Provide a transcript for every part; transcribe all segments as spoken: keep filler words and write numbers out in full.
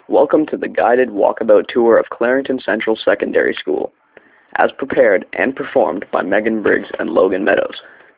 Welcome to the guided walkabout tour of Clarington Central Secondary School, as prepared and performed by Megan Briggs and Logan Meadows.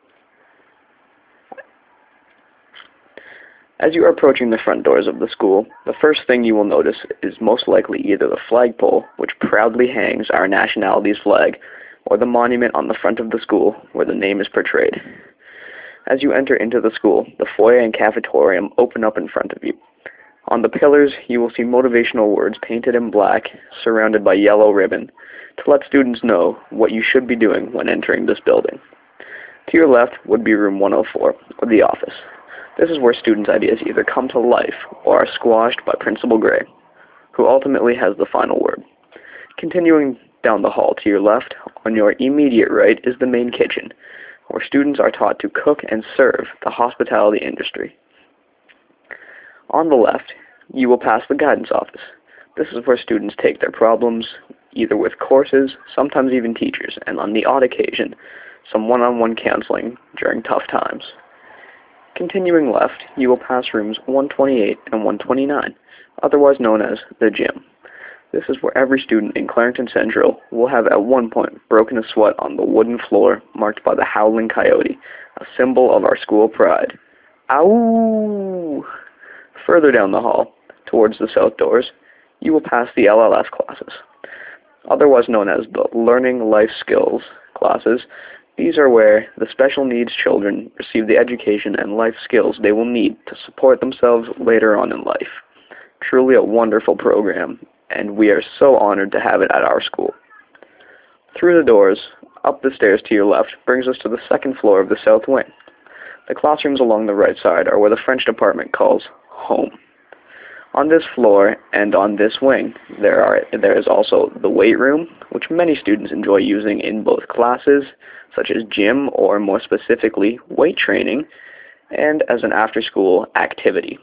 As you are approaching the front doors of the school, the first thing you will notice is most likely either the flagpole, which proudly hangs our nationality's flag, or the monument on the front of the school where the name is portrayed. As you enter into the school, the foyer and cafetorium open up in front of you. On the pillars, you will see motivational words painted in black, surrounded by yellow ribbon, to let students know what you should be doing when entering this building. To your left would be room one oh four, or the office. This is where students' ideas either come to life or are squashed by Principal Gray, who ultimately has the final word. Continuing down the hall to your left, on your immediate right is the main kitchen, where students are taught to cook and serve the hospitality industry. On the left, you will pass the guidance office. This is where students take their problems, either with courses, sometimes even teachers, and on the odd occasion, some one-on-one counseling during tough times. Continuing left, you will pass rooms one twenty-eight and one twenty-nine, otherwise known as the gym. This is where every student in Clarington Central will have at one point broken a sweat on the wooden floor marked by the howling coyote, a symbol of our school pride. Ow! Further down the hall, towards the south doors, you will pass the L L S classes, otherwise known as the Learning Life Skills classes. These are where the special needs children receive the education and life skills they will need to support themselves later on in life. Truly a wonderful program, and we are so honored to have it at our school. Through the doors, up the stairs to your left, brings us to the second floor of the south wing. The classrooms along the right side are where the French department calls home. On this floor and on this wing, there are there is also the weight room, which many students enjoy using in both classes, such as gym or more specifically weight training, and as an after-school activity,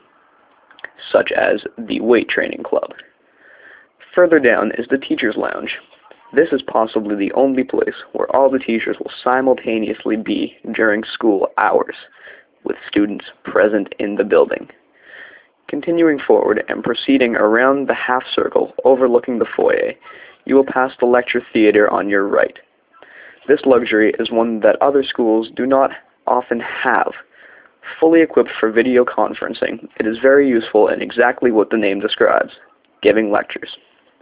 such as the weight training club. Further down is the teacher's lounge. This is possibly the only place where all the teachers will simultaneously be during school hours, with students present in the building. Continuing forward and proceeding around the half circle overlooking the foyer, you will pass the lecture theater on your right. This luxury is one that other schools do not often have. Fully equipped for video conferencing, it is very useful in exactly what the name describes, giving lectures.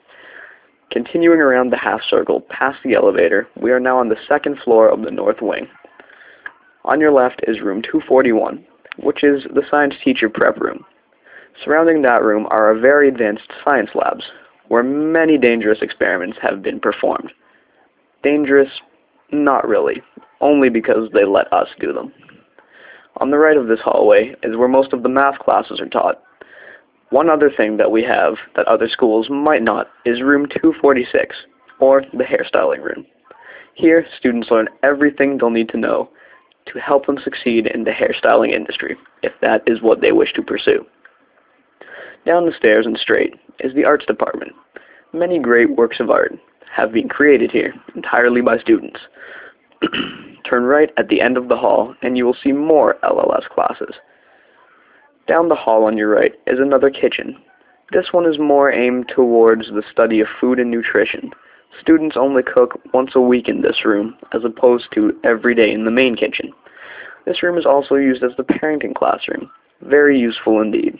Continuing around the half circle past the elevator, we are now on the second floor of the north wing. On your left is room two forty-one, which is the science teacher prep room. Surrounding that room are our very advanced science labs, where many dangerous experiments have been performed. Dangerous? Not really, only because they let us do them. On the right of this hallway is where most of the math classes are taught. One other thing that we have that other schools might not is room two forty-six, or the hairstyling room. Here, students learn everything they'll need to know to help them succeed in the hairstyling industry, if that is what they wish to pursue. Down the stairs and straight is the arts department. Many great works of art have been created here entirely by students. Turn right at the end of the hall and you will see more L L S classes. Down the hall on your right is another kitchen. This one is more aimed towards the study of food and nutrition. Students only cook once a week in this room, as opposed to every day in the main kitchen. This room is also used as the parenting classroom. Very useful indeed.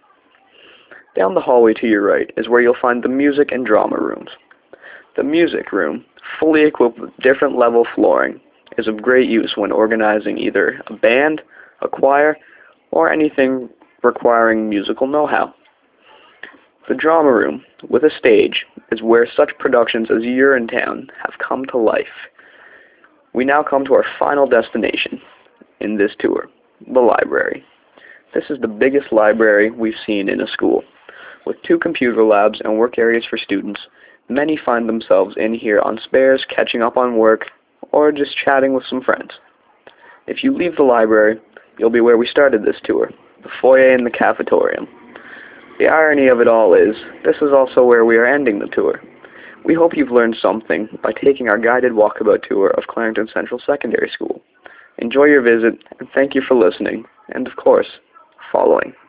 Down the hallway to your right is where you'll find the music and drama rooms. The music room, fully equipped with different level flooring, is of great use when organizing either a band, a choir, or anything requiring musical know-how. The drama room, with a stage, is where such productions as Urinetown have come to life. We now come to our final destination in this tour, the library. This is the biggest library we've seen in a school. With two computer labs and work areas for students, many find themselves in here on spares, catching up on work, or just chatting with some friends. If you leave the library, you'll be where we started this tour, the foyer and the cafetorium. The irony of it all is, this is also where we are ending the tour. We hope you've learned something by taking our guided walkabout tour of Clarington Central Secondary School. Enjoy your visit, and thank you for listening, and of course, following.